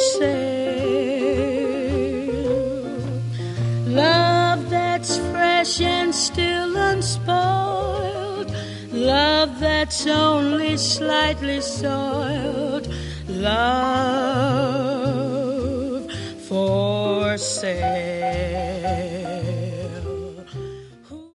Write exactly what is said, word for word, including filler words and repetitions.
sale. Love that's fresh and still unspoiled. Love that's only slightly soiled. Love for sale.